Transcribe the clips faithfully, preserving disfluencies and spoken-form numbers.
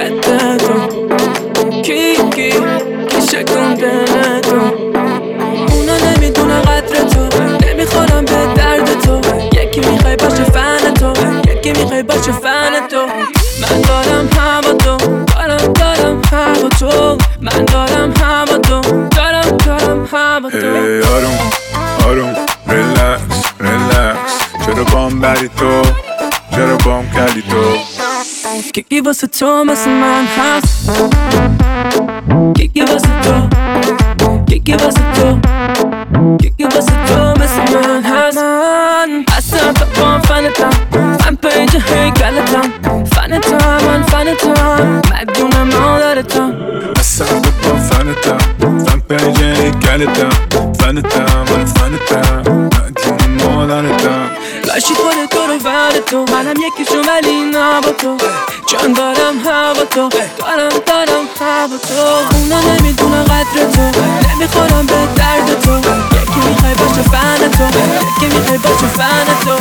رد تو کی کی کی شکن دل تو اونا نمیدونه قدر تو نمیخورم به درد تو یکی میخوای باشه فن تو یکی میخوای باشه فن تو من دارم هوا تو دارم دارم هوا تو من دارم هوا تو دارم دارم هوا تو hey, آروم آروم ریلکس ریلکس چرا بام بری تو چرا بام کردی تو یکی واسه تو مثل من هست یکی واسه تو یکی واسه تو یکی واسه تو مثل من هست من اصلا تا بام فنتم من پنج هیکلتم فنتم من فنتم مدیون مادرتم اصلا تا بام فنتم من پنج هیکلتم فنتم من فنتم مدیون مادرتم لاشی خود تو رو ور تو منم یکیشون ولی نه با تو چون دارم هوا تو دارم دارم هوا تو اونا نمیدونه قدر تو نمیخورم به درد تو یکی میخوای باشه فن تو یکی میخوای باشه فن تو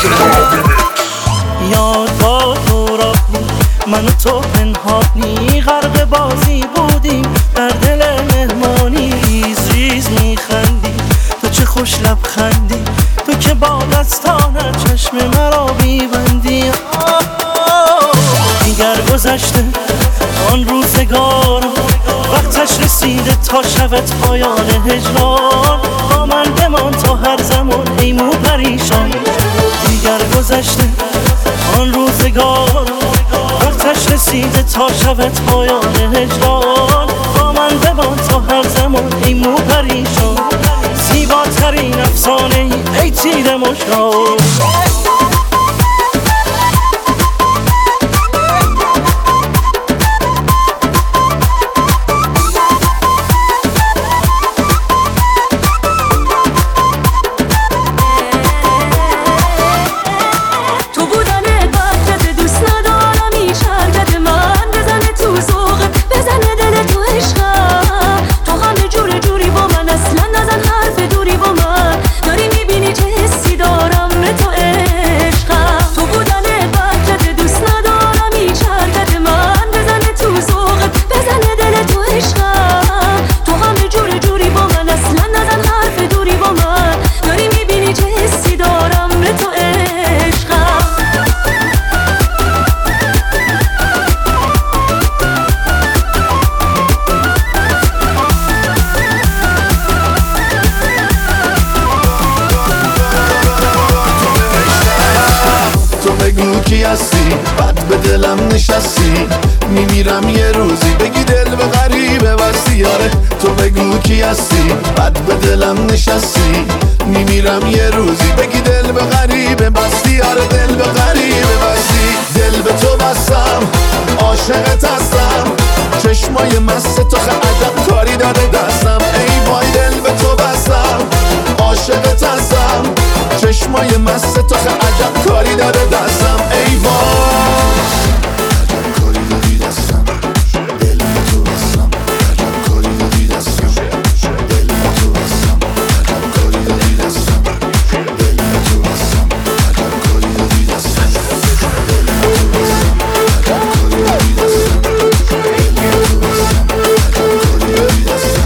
یاد با تو را من و تو پنهانی غرق بازی بودیم در دل مهمانی ریز ریز میخندی تو چه خوش لبخندی تو که با دستانت چشم مرا میبندی دیگر گذشته آن روزگار وقتش رسیده تا شود پایان هجران با من بمان تا هر زمان ای مو پریشان دیگر گذشته آن روزگار وقتش رسیده تا شود پایان هجران با من بمان تا هر زمان ای مو پریشان زیباترین افسانه ای ای تیر مشتاق بد به دلم نشستی میمیرم یه روزی بگی دل به غریبه بستی یاره تو بگو کی هستی بد به دلم نشستی میمیرم یه روزی بگی دل به غریبه بستی یاره دل به غریبه بستی دل به تو بستم عاشقت هستم چشمای مست تو خیلی عجب کاری داده دستم ای وای دل به تو بستم عاشقت هستم چشمای مست تو خیلی عجب کاری داده دستم ای وای عجب کاری دادی دستم دل به تو بستم عجب کاری دادی دستم دل به تو بستم عجب کاری دادی دستم دل به تو بستم عجب کاری دادی دستم دل به تو بستم عجب کاری دادی دستم دل به تو بستم عجب کاری دادی دستم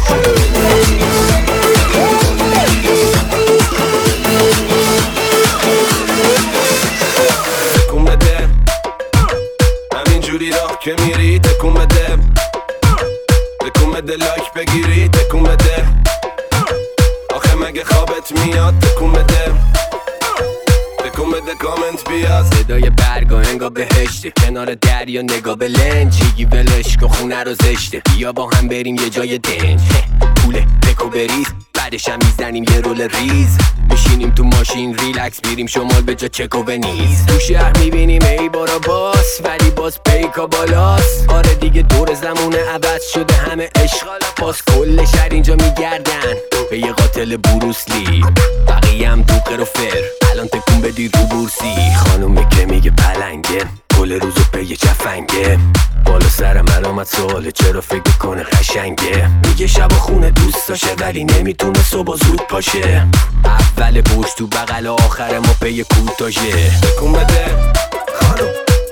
تکون بده همینجوری راه که میری تکون بده تکون بده لایک بگیری تکون بده آخه مگه خوابت میاد تکون بده تکون بده کامنت بیاد صدای برگا انگا بهشته کنار دریا نگاه به لنجیگی ولش کن خونه رو زشته بیا با هم بریم یه جای دنج پوله بکو بریز بعدش هم میزنیم یه رول ریز بشینیم تو ماشین ریلکس میریم شمال به جا چک و ونیز تو شهر میبینیم ای بارا باس ولی باز پیکا بالاست آره دیگه دور زمونه عوض شده همه اشغالا باز کل شهر اینجا میگردن به یه قاتل بروسلی بقیه هم تو قروفر الان تکون بدی رو بورسی خانومی که میگه پلنگه کل روزو به یه جفنگه بالا سرم علامت سواله چرا فکر کنه قشنگه میگه شب و خونه دوست داشه ولی نمیتونه صبح زود پاشه اول پشت تو بغل آخر ما پی کوتاشه تکون بده خانم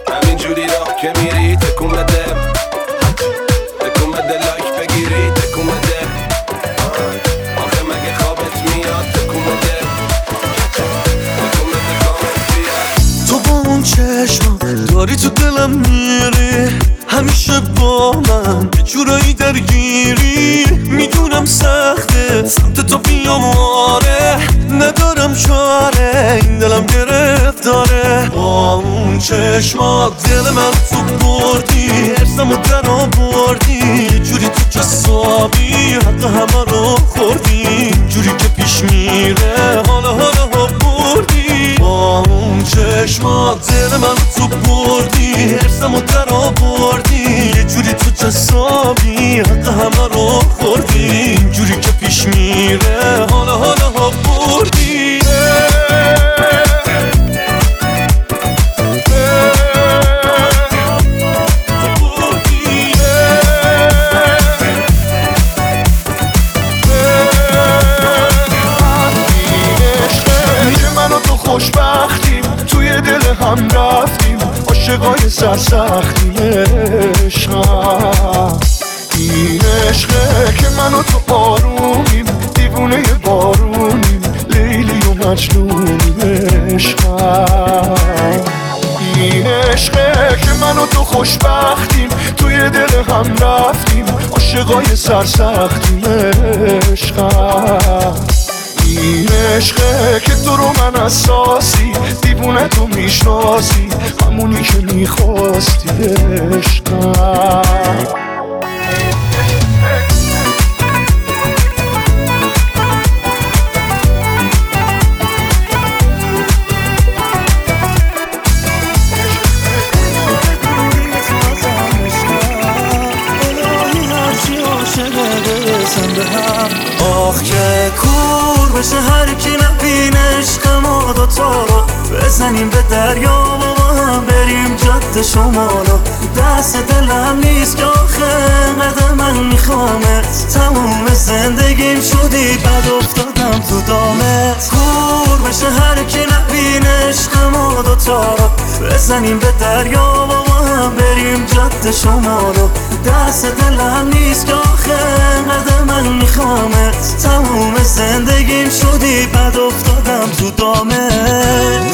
همینجوری راه که میری تکون بده تکون بده لایک بگیری تکون بده آخه مگه خوابت میاد تکون بده تکون بده کامت بیاد تو با اون چشم داری تو دلم میری همیشه با من یه جورایی درگیری میدونم سخته سمت تو بیام آره ندارم چاره این دلم گرفتاره با اون چشمات دل من تو بردی ارسمو در آوردی یه جوری تو جسابی حق همه رو خوردی جوری که پیش میره حالا حالا بردی با اون چشمات دل من تو بردی ارسمو در آوردی یه جوری تو جسابی حق همه رو خوردی جوری که پیش میره حالا حالا بردی خوشبختیم توی دل هم رفتیم عاشقای سرسختیم عشقم این عشقه که من و تو آرومیم دیوونه بارونیم لیلی و مجنونیم عشقم این عشقه که من و تو خوشبختیم توی دل هم رفتیم عاشقای سرسختیم عشقم این عشقه که تو رو من اساسی دیوونه تو میشناسی همونی که میخواستی عشقم آخ که کور بشه هر کی نبین عشق ما دوتا رو بزنیم به دریا و با هم بریم جاده شمالو دست دلم نیست که آخه قدر من میخوامت تموم زندگیم شدی بد افتادم تو دامت کور بشه هر کی نبین عشق ما دوتا رو بزنیم به دریا و با هم بریم جاده شمالو دست دلم نیست که آخه قدر من میخوامت تموم زندگیم شدی بد افتادم تو دامت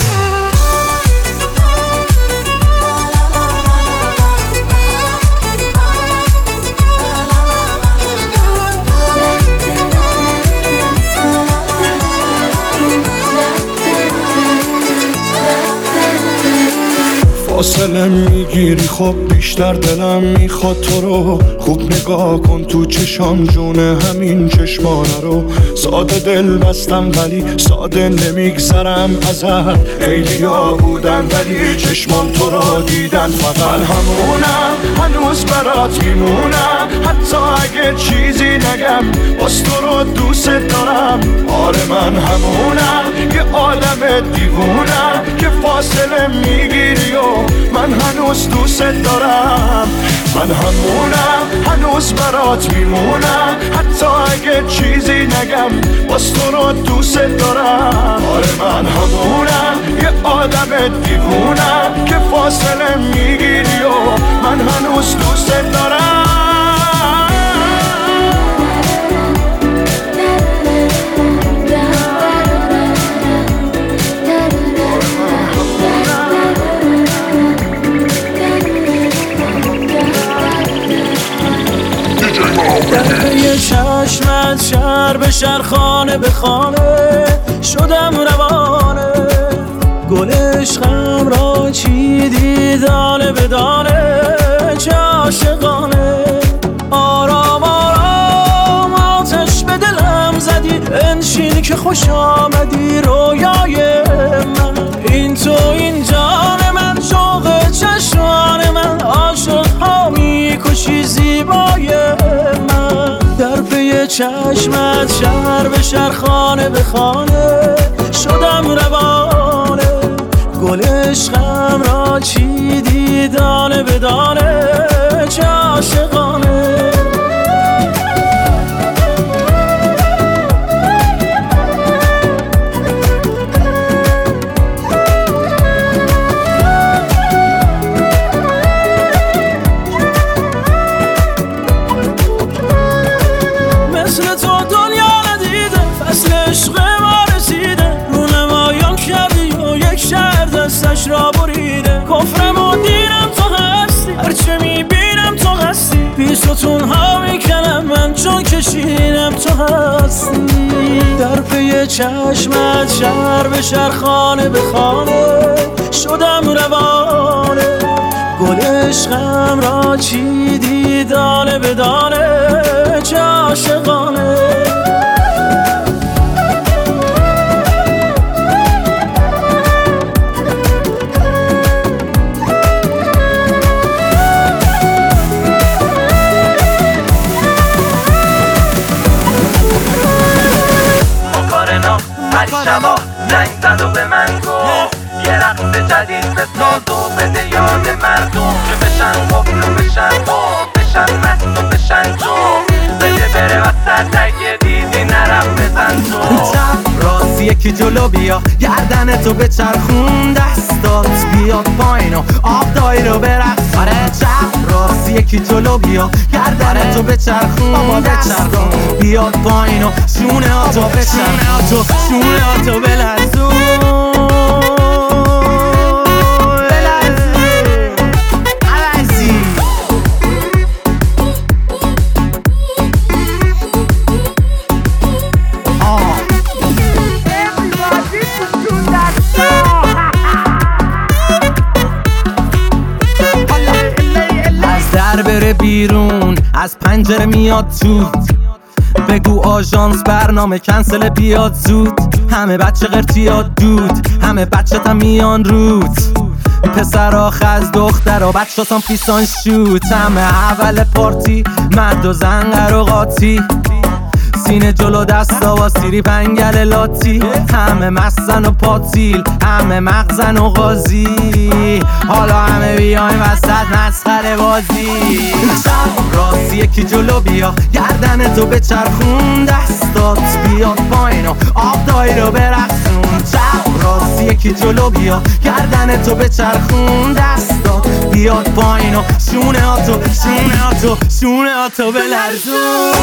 فاصله میگیری خب بیشتر دلم میخواد تو رو خوب نگاه کن تو چشام جونه همین چشمانه رو ساده دل بستم ولی ساده نمیگذرم ازت خیلیا بودن ولی چشمان تو رو دیدن فقط همونم هنوز برات میمونم حتی اگه چیزی نگم باز تو رو دوست دارم آره من همونم یه آدم دیوونم که فاصله میگیری و من هنوز دوست دارم من همونم هنوز برات میمونم حتی اگه چیزی نگم باز تو رو دوست دارم آره من همونم یه آدم دیوونم که فاصله میگیری و من هنوز دوست دارم یه چشمت شهر به شهر خانه به خانه شدم روانه گل عشقم را چیدی دانه به دانه چه عاشقانه آرام آرام آتش به دلم زدی انشین که خوش آمدی رویای من این تو این جان من شوق چشمان من عاشق ها میکشی زیبای من در پی چشمت شهر به شهر خانه به خانه شدم روانه گل عشقم را چیدی دانه به دانه چه عاشقانه دلش را بریده. کفرم و دینم تو هستی، هرچه میبینم تو هستی. بیستون ها میکنم من چون کشیدم تو هستی. در پی چشمت شهر به شهر خانه به خانه شدم روانه. گل عشقم را چیدی دانه به دانه، چه عاشقانه. شبا زنگ زد و به من گفت یه رقص جدید بساز و بده یاد مردم که بشن قفل و بشن قفل بشن مست و بشن جو بده بره وسط اگه دیدی نرم بزن تو. چپ راست یکی جلو بیا، گردن تو به چرخون، دستات بیاد پایین و آب دایی رو برقص. آره چپ راست یکی جلو بیا، گردن تو به چرخون، دستات بیاد پایین و شونه ها تو به چرخون، شونه ها تو بلرزون. بره بیرون از پنجره میاد تو، بگو آژانس برنامه کنسل بیاد زود. همه بچه قرتیات دود، همه بچه تا میان رود. پسرا خز دخترا بچه تام پیسان شوت. همه اول پارتی مرد و زن قراقاتی، سینه جلو دستا و سیری پنگل لاتی. همه مستن و پاتیل، همه مغزن و غازی. حالا همه بیایم وسط مسخره بازی. چپ راست یکی جلو بیا، گردن تو به چرخون، دستات بیاد پایین و آب دایی رو برقصون. چپ راست یکی جلو بیا، گردن تو به چرخون، دستات بیاد پایین و شونه ها تو شونه ها تو شونه ها تو بلرزون.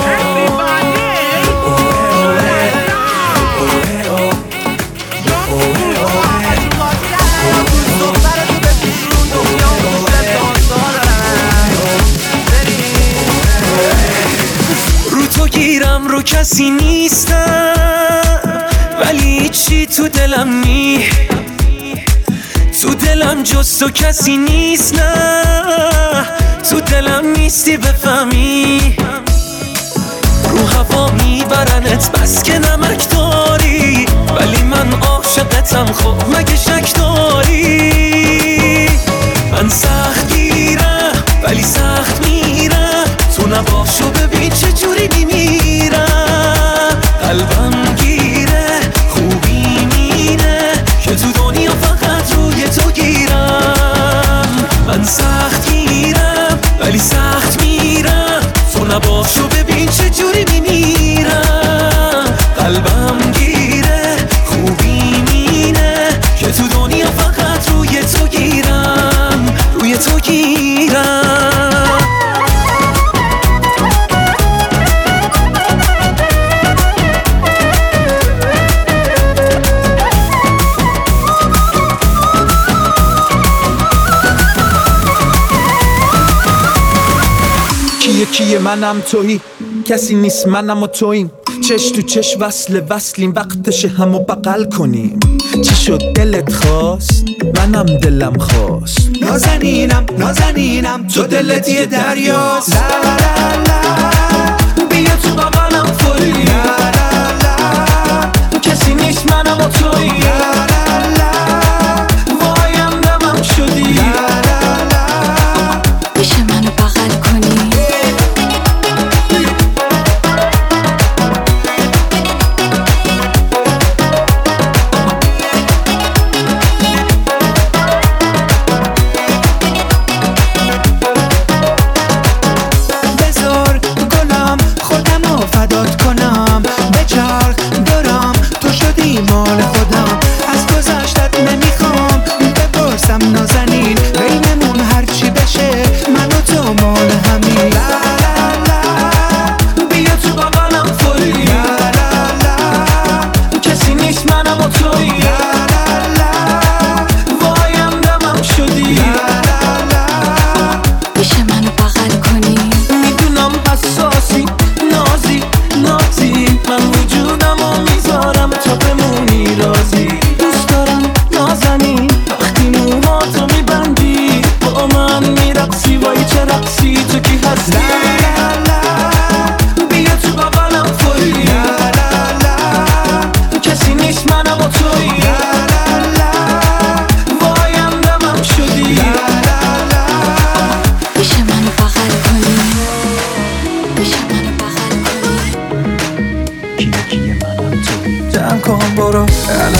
رو تو گیرم رو کسی نیستم، ولی چی تو دلم نی، تو دلم جز تو کسی نیست. نه تو دلم نیستی بفهمی، رو هوا میبرنت بس که نمک داری، ولی من عاشقتم خب مگه شک داری. من سخت گیرم ولی سخت میرم، تو نباشو ببین چه جوری میمیرم. قلبم گیره خوبی مینه که تو دنیا فقط روی تو گیرم. من سخت گیرم ولی سخت میرم، تو نباشو ببین چه جوری میمیرم. قلبم گیره خوبی مینه که تو دنیا فقط روی تو گیرم، روی تو گیرم. کیه کیه منم تویی، کسی نیست منم و توییم. چش تو چش وصل وصلیم، وقتش همو بغل کنیم. چی شد دلت خواست منم دلم خواست. نازنینم نازنینم تو دلت یه دریاست. لا لا لا بیا تو بغلم فوری. لا لا لا کسی نیست منم و تویی. لا لا لا وایم دمم شدی. لا لا لا میشه منو بغل کنی؟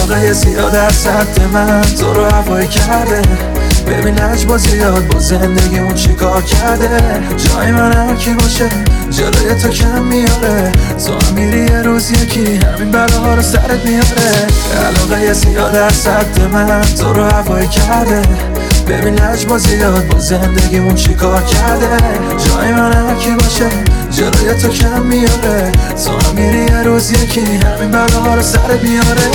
علاقه زیاد در سطح من تو رو هوایی کرده. ببین عجبا زیاد با زندگیمون چی کار کرده. جای من هر کی باشه جلوی تو کم میاره. تو هم میری یه روز یکی همین بلاها رو سرت میاره. علاقه زیاد در سطح من تو رو هوایی کرده. ببین عجبا زیاد با زندگیمون چی کار کرده. جای من هر کی باشه جلوی تو کم میاره. تو هم میری یه روز یکی همین بلاها رو سرت میاره.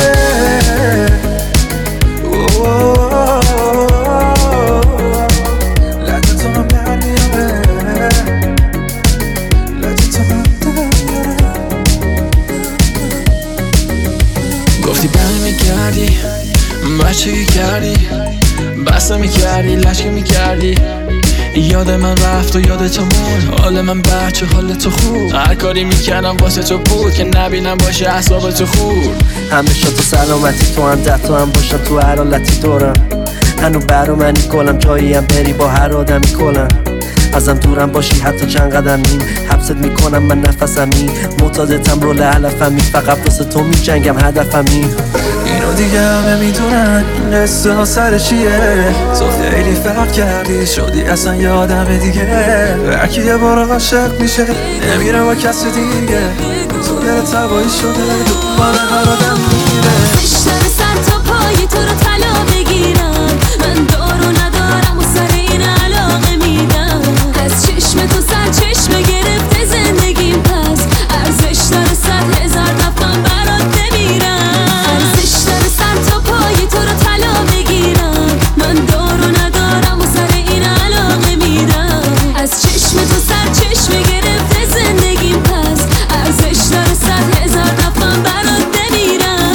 گفتی بند میکردی بچگی کردی بسته میکردی لشکی میکردی. یاد من رفت و یاد تو موند. حال من بچه حال تو خوب. هر کاری میکردم واسه تو بود که نبینم باشه اعصاب تو خورد. همیشه تو سلامتی تو هم ده تو هم باشم تو هر حالتی دورم. هنو برا منی کلم جایی هم بری با هر آدمی کلم. ازم دورم باشی حتی چند قدمیم حبست میکنم من نفسمی. معتادتم رول علفمی فقط واسه تو میجنگم هدفمی. اینو دیگه همه میدونن این قصه ها سر چیه. تو خیلی فرق کردی شدی اصلا یه آدم دیگه. هرکی یه بار عاشق میشه نمیره با کسی دیگه. تو یه تبایی شده دوباره هر آدم میگیره. بیشتر سر تا پای تو رو طلا بگیرم. من دارو ندارم و سر این علاقه میدم. از چشم تو سر چشم گرفته زندگیم پس ارزش داره صد هزار دفعه برات بمیرم. ارزش داره سر تا پای تو رو طلا بگیرم. من دارو ندارم و سر این علاقه میدم. از چشم تو سر چشم گرفته زندگیم پس ارزش داره صد هزار دفعه برات بمیرم.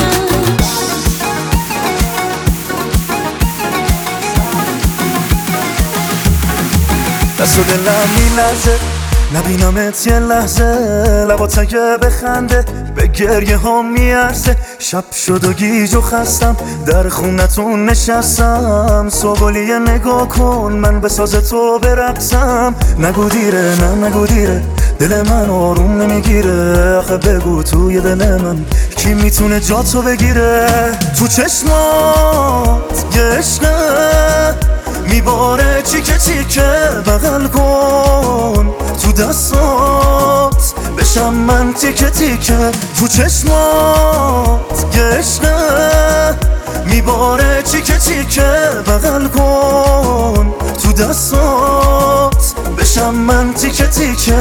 دست و دلم میلرزه نبینمت یه لحظه. لبات اگه بخنده به گریه ها میارزه. شب شد و گیج و خستم در خونتون نشستم. صبحالی نگاه کن من به ساز تو برقصم. نگو دیره نه نگو دیره دل من آروم نمیگیره. آخه بگو توی دل من کی میتونه جا تو بگیره. تو چشمات یه عشقه میباره چیکه چیکه بغل کن. تو دستات بشم من تیکه تیکه. تو چشمات یه عشقه میباره چیکه چیکه بغل کن. تو دستات بشم من تیکه تیکه.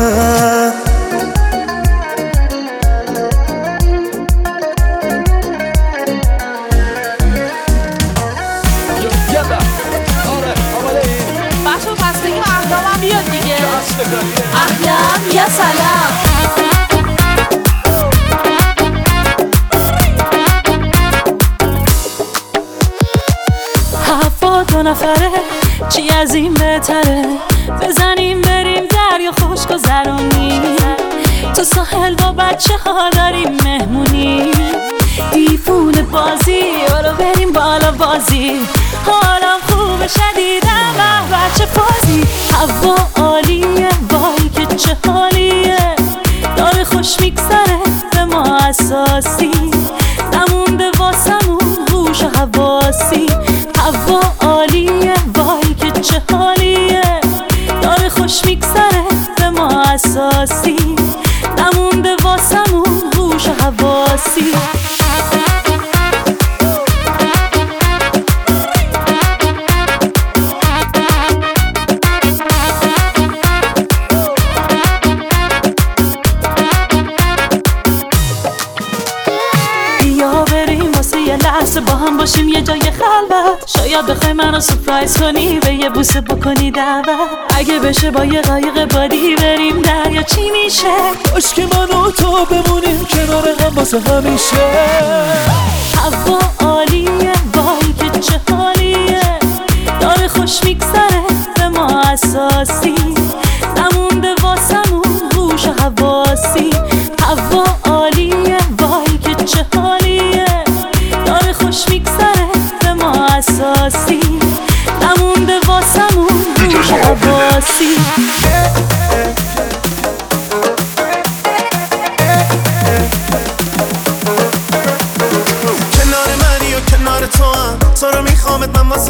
بیاد دیگه احلام یا سلام. هوا دو نفره چی از این بهتره. بزنیم بریم دریا خوش گذرونیم. تو ساحل با بچه ها داریم مهمونی. دیفون بازی برو بریم بالا بازی. حالم خوب شدیدم و بچه بازی. هوا عالیه وای که چه حالیه. داره خوش میگذره به ما اساسی. نمونده واسمون هوش و حواسی. هوا عالیه وای که چه حالیه. داره خوش میگذره به ما اساسی. نمونده واسمون هوش و حواسی. با هم باشیم یه جای خلوت. شاید بخوای منو سورپرایز کنی به یه بوسه بکنی دعوت. اگه بشه با یه قایق بادی بریم دریا چی میشه. باش که من و تو بمونیم کنار هم واسه همیشه. هوا عالیه وای که چه حالیه. داره خوش میگذره به ما اساسی. نمونده واسمون هوش و حواسی. هوا عالیه وای که چه حالیه. داره خوش میگذره به ما اساسی. نمونده واسمون هوش و حواسی. کنار منی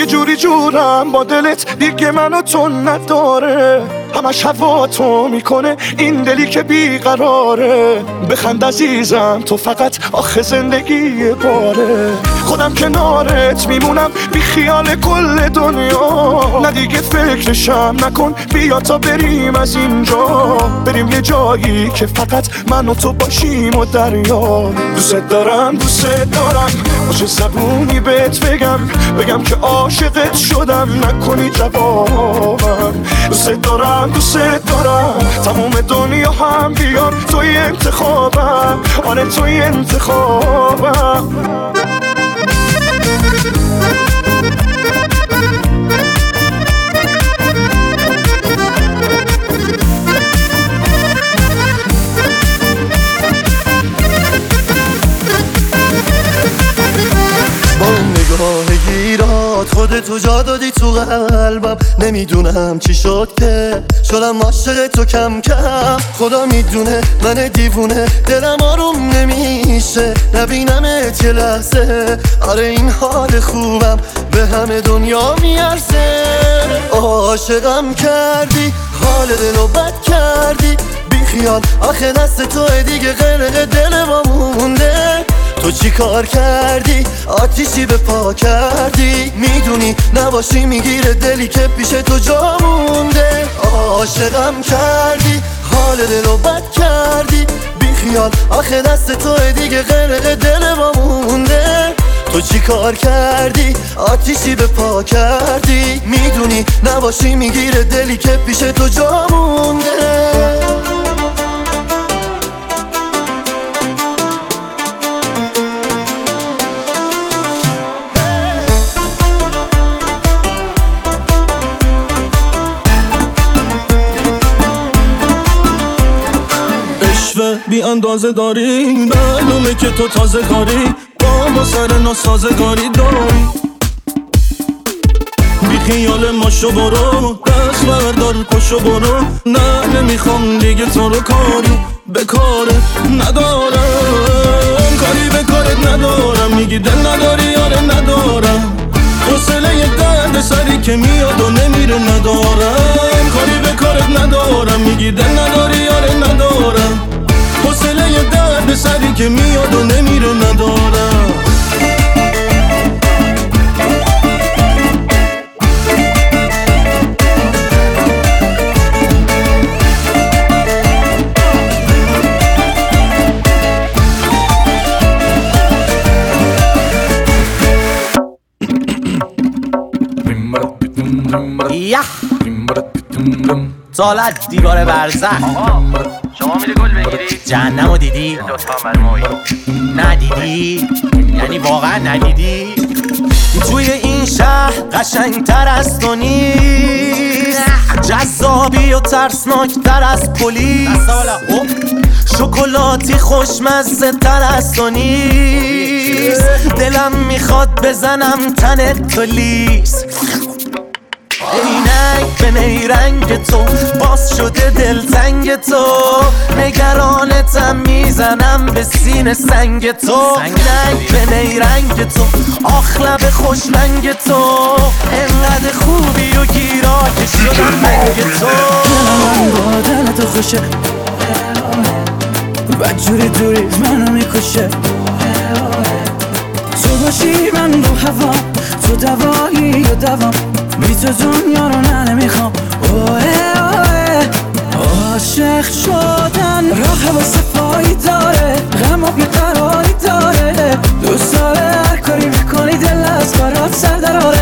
یه جوری جورم با دلت دیگه منو تو نداره، همش هوا تو میکنه این دلی که بیقراره. بخند عزیزم تو فقط آخه زندگی باره، خودم کنارت میمونم بی خیال کل دنیا. نه دیگه فکرشم نکن بیا تا بریم از اینجا، بریم یه جایی که فقط من و تو باشیم و دریا. دوست دارم دوست دارم باشه زبونی بهت بگم، بگم که عاشقت شدم نکنی جوابم. دوست دارم دوست دارم تموم دنیا هم بیار توی انتخابم، آره توی انتخابم. نگاه گیرات خودتو جا دادی تو قلبم، نمیدونم چی شد که شدم عاشق تو کم کم. خدا میدونه من دیوونه دلم آروم نمیشه نبینمت یه لحظه، آره این حال خوبم به همه دنیا میارزه. عاشقم کردی حال دلو بد کردی بی خیال، آخه دست توه دیگه غرق دل ما مونده. تو چی کار کردی آتیشی به پا کردی، میدونی نباشی میگیره دلی که پیش تو جا مونده. عاشقم کردی حال دلو بد کردی بی خیال، آخه دست توه دیگه غرق دل ما مونده. تو چی کار کردی آتیشی به پا کردی، میدونی نباشی میگیره دلی که پیش تو جا مونده. بی اندازه داری معلومه که تو تازه کاری، با ما سر ناسازگاری داری. بی خیال ما شو برو دست بردار پشو برو، نه نمیخوام دیگه تو رو کاری به کارت ندارم، کاری به کارت ندارم. میگی دل نداری آره ندارم، حوصله یه درد سری که میاد و نمیره ندارم، کاری به کارت ندارم. میگی دل نداری آره ندارم، حوصله یه درد سری که میاد و نمیره ندارم. یه سالت دیوار برزخ. شما میری گل بگیری؟ جهنمو دیدی؟ دوتا مرموی ندیدی؟ یعنی واقعا ندیدی؟ توی این شهر قشنگتر از تو نیست، جذابی و ترسناکتر از پلیس، شکلاتی خوشمزه تر از تو نیست. دلم میخواد بزنم تن تو لیس، اینک به نیرنگ تو باز شده دلتنگ تو، نگرانتم میزنم به سینه سنگ تو. اینک به نیرنگ تو آخ لب خوش رنگ تو، انقدر خوبی و گیرا که شدم رنگ تو. دلم با دل تو خوشه، بدجوری دوری منو میکشه. تو باشی من رو هوا، تو دوایی و دوام، بی تو دنیا رو نه نمیخوام. اوه اوه عاشق شدن راه و صفایی داره، غم و بیقراری داره. دوست داره هر کاری میکنی دل از برات سر دراره.